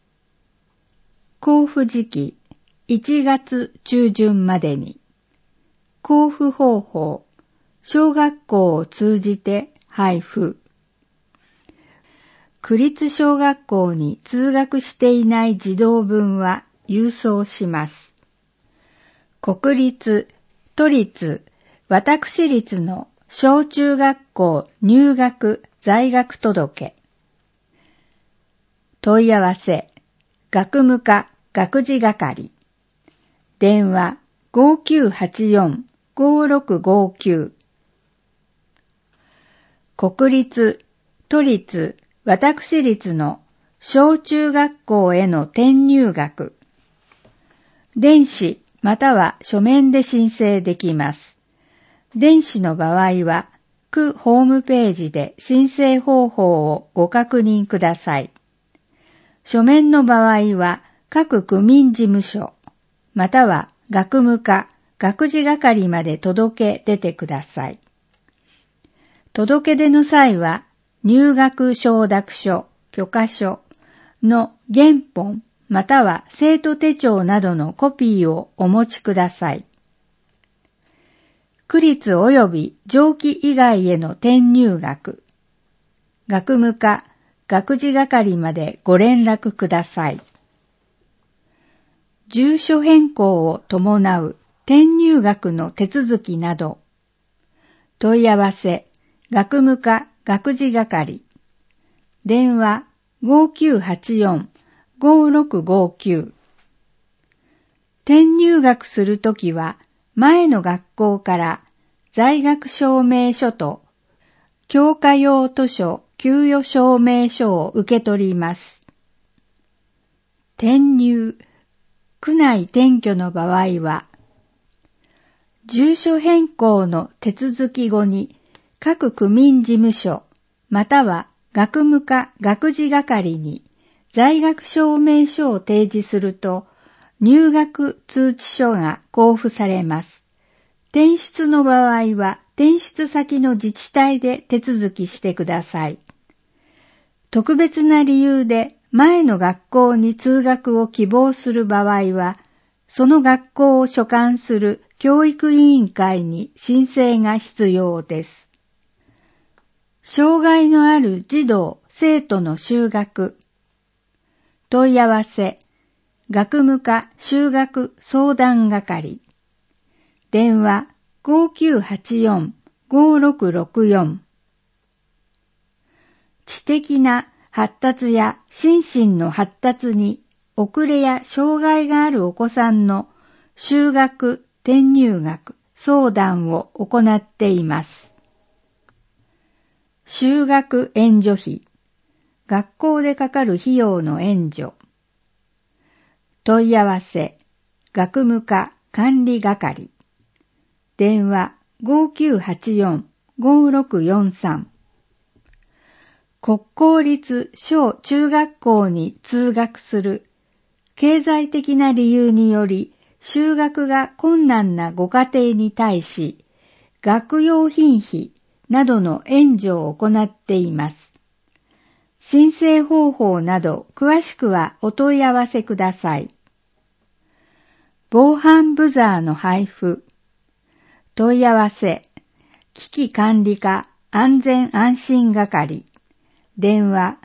交付時期、1月中旬までに。交付方法、小学校を通じて配布。区立小学校に通学していない児童分は郵送します。国立、都立、私立の小中学校入学在学届。問い合わせ、学務課学事係。電話5984-5659。国立、都立、私立の小中学校への転入学。電子または書面で申請できます。電子の場合は、区ホームページで申請方法をご確認ください。書面の場合は、各区民事務所、または学務課、学事係まで届け出てください。届け出の際は、入学承諾書、許可書の原本または生徒手帳などのコピーをお持ちください。区立及び上記以外への転入学、学務課、学事係までご連絡ください。住所変更を伴う転入学の手続きなど、問い合わせ、学務課学事係、電話5984-5659。転入学するときは、前の学校から在学証明書と教科用図書給与証明書を受け取ります。転入、区内転居の場合は、住所変更の手続き後に各区民事務所または学務課学事係に在学証明書を提示すると入学通知書が交付されます。転出の場合は転出先の自治体で手続きしてください。特別な理由で前の学校に通学を希望する場合は、その学校を所管する教育委員会に申請が必要です。障害のある児童・生徒の就学。問い合わせ、学務課就学相談係。電話5984-5664。知的な発達や心身の発達に遅れや障害があるお子さんの就学・転入学相談を行っています。就学援助費、学校でかかる費用の援助。問い合わせ、学務課管理係。電話5984-5643。国公立小中学校に通学する経済的な理由により就学が困難なご家庭に対し、学用品費などの援助を行っています。申請方法など詳しくはお問い合わせください。防犯ブザーの配布。問い合わせ、危機管理課安全安心係。電話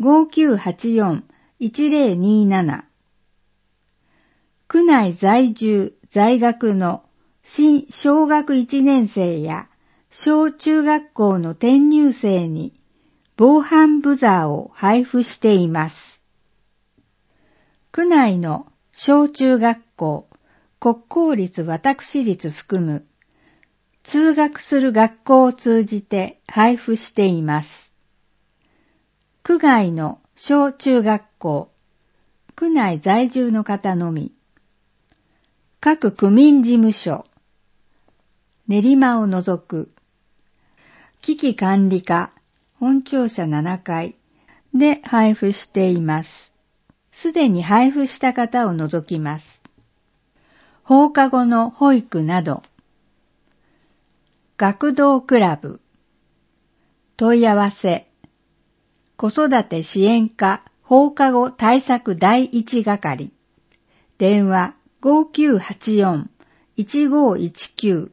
5984-1027。区内在住在学の新小学1年生や小中学校の転入生に防犯ブザーを配布しています。区内の小中学校、国公立私立含む通学する学校を通じて配布しています。区外の小中学校、区内在住の方のみ。各区民事務所。 練馬を除く。危機管理課、本庁舎7階で配布しています。すでに配布した方を除きます。放課後の保育など。学童クラブ。問い合わせ。子育て支援課放課後対策第一係。電話5984-1519。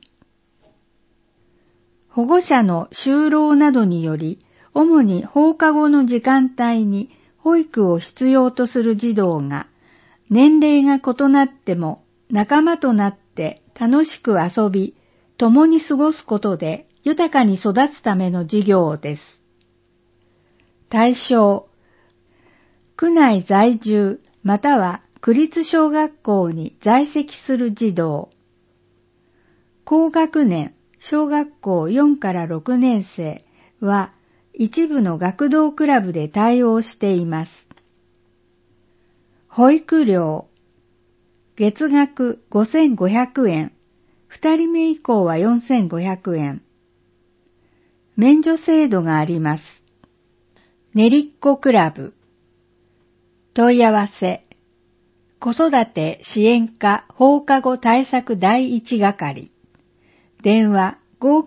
保護者の就労などにより、主に放課後の時間帯に保育を必要とする児童が、年齢が異なっても仲間となって楽しく遊び、共に過ごすことで豊かに育つための事業です。対象、区内在住または区立小学校に在籍する児童。高学年、小学校4から6年生は一部の学童クラブで対応しています。保育料、月額5500円、2人目以降は4500円。免除制度があります。ねりっこクラブ。問い合わせ。子育て支援課放課後対策第一係。電話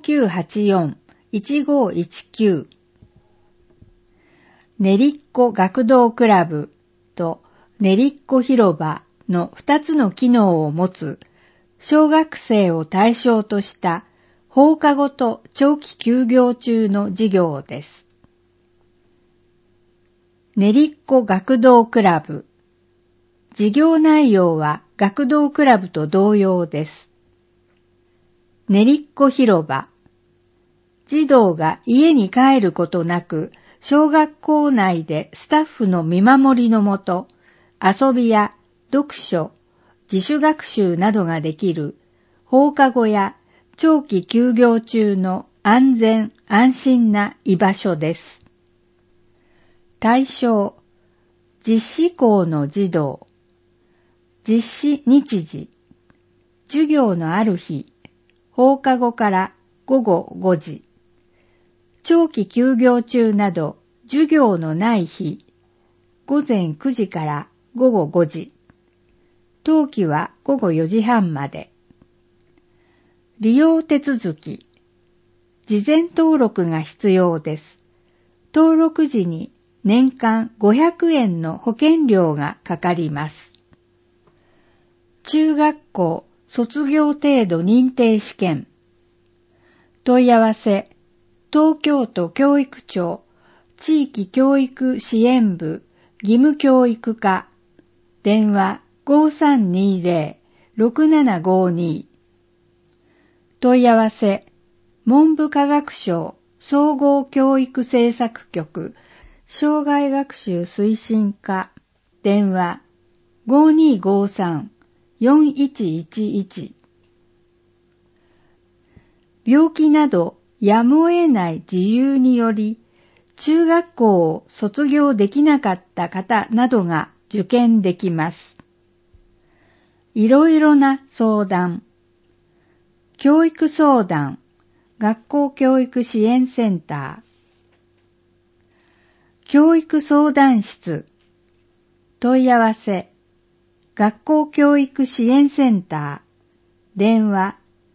5984-1519。ねりっこ学童クラブとねりっこ広場の2つの機能を持つ小学生を対象とした放課後と長期休業中の事業です。ねりっこ学童クラブ。事業内容は学童クラブと同様です。ねりっこ広場。児童が家に帰ることなく、小学校内でスタッフの見守りのもと、遊びや読書、自主学習などができる放課後や長期休業中の安全・安心な居場所です。対象、実施校の児童、実施日時、授業のある日、放課後から午後5時、長期休業中など授業のない日、午前9時から午後5時、当期は午後4時半まで。利用手続き、事前登録が必要です。登録時に年間500円の保険料がかかります。中学校卒業程度認定試験。問い合わせ、東京都教育庁地域教育支援部義務教育課。電話5320-6752。問い合わせ、文部科学省総合教育政策局障害学習推進課。電話5253-4111。病気などやむを得ない事由により中学校を卒業できなかった方などが受験できます。いろいろな相談。教育相談、学校教育支援センター。教育相談室。問い合わせ、学校教育支援センター。電話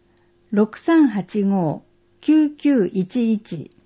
6385-9911。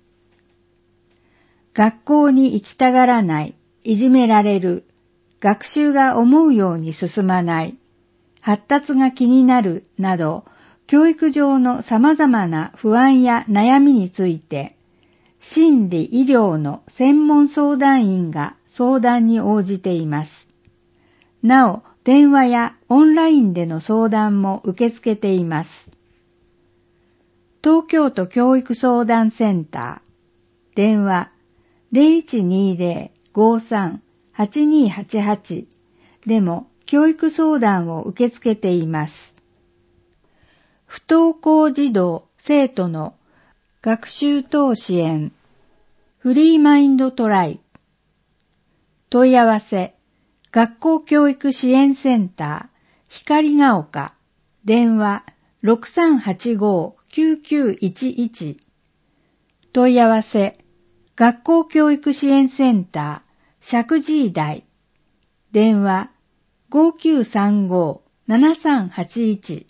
学校に行きたがらない、いじめられる、学習が思うように進まない、発達が気になるなど、教育上の様々な不安や悩みについて、心理・医療の専門相談員が相談に応じています。なお、電話やオンラインでの相談も受け付けています。東京都教育相談センター。電話0120-53-8288でも教育相談を受け付けています。不登校児童・生徒の学習等支援フリーマインドトライ。問い合わせ、学校教育支援センター光が丘。電話 9911。問い合わせ、学校教育支援センター、石神井台。電話、5935-7381。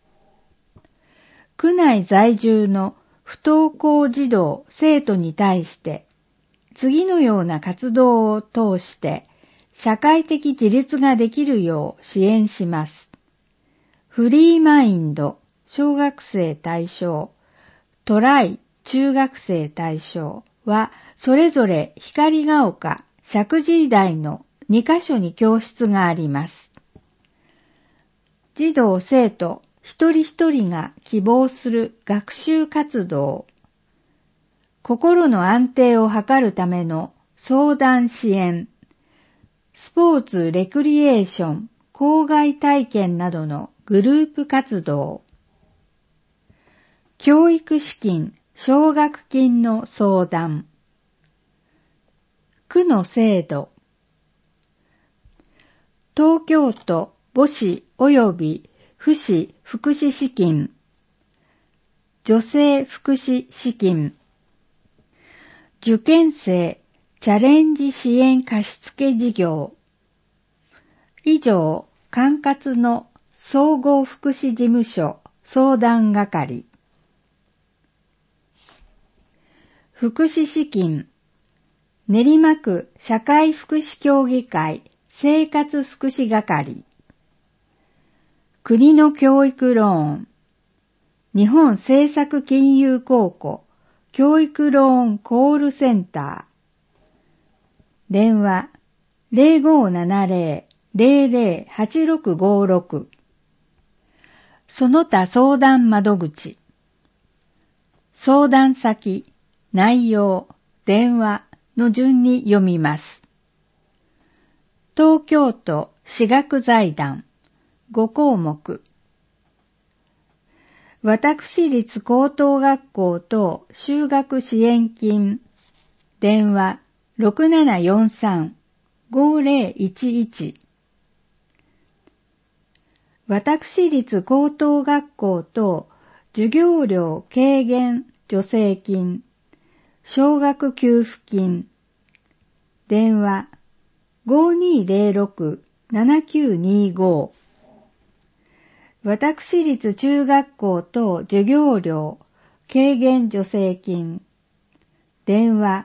区内在住の不登校児童・生徒に対して、次のような活動を通して、社会的自立ができるよう支援します。フリーマインド、小学生対象、トライ、中学生対象は、それぞれ光が丘、石神井台の2カ所に教室があります。児童生徒一人一人が希望する学習活動、心の安定を図るための相談支援、スポーツレクリエーション、校外体験などのグループ活動、教育資金、奨学金の相談、区の制度、東京都母子及び父子福祉資金、女性福祉資金、受験生チャレンジ支援貸付事業。以上、管轄の総合福祉事務所相談係。福祉資金、練馬区社会福祉協議会生活福祉係。国の教育ローン、日本政策金融公庫教育ローンコールセンター。電話 0570-008656。その他相談窓口。相談先、内容、電話の順に読みます。東京都私学財団5項目。私立高等学校等修学支援金。電話 6743-5011。私立高等学校等授業料軽減助成金。奨学給付金。電話 5206-7925。私立中学校等授業料軽減助成金。電話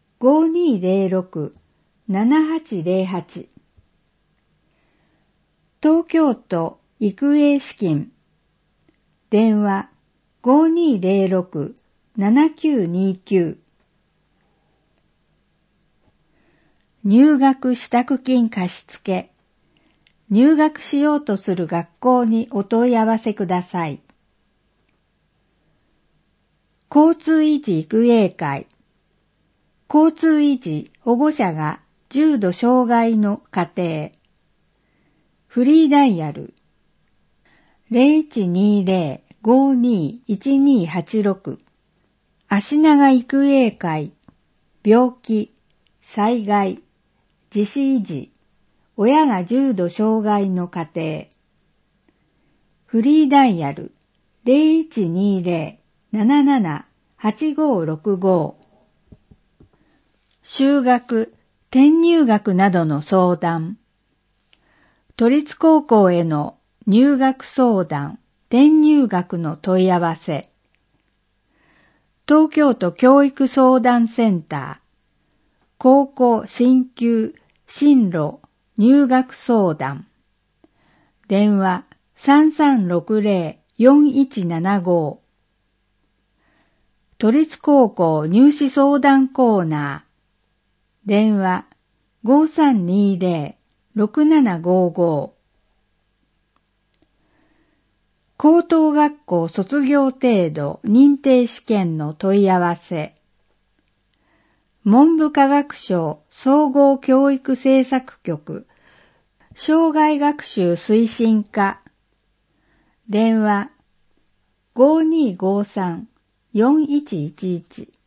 5206-7808。東京都育英資金。電話 5206-7929。入学支度金貸付。入学しようとする学校にお問い合わせください。交通維持育英会。交通維持保護者が重度障害の家庭。フリーダイヤル 0120-521286。足長育英会。病気、災害、自死維持、親が重度障害の家庭。フリーダイヤル 0120-77-8565。就学、転入学などの相談。都立高校への入学相談、転入学の問い合わせ。東京都教育相談センター。高校進級、進路、入学相談。電話 3360-4175。都立高校入試相談コーナー。電話 5320-6755。高等学校卒業程度認定試験の問い合わせ。文部科学省総合教育政策局生涯学習推進課。電話 5253-4111。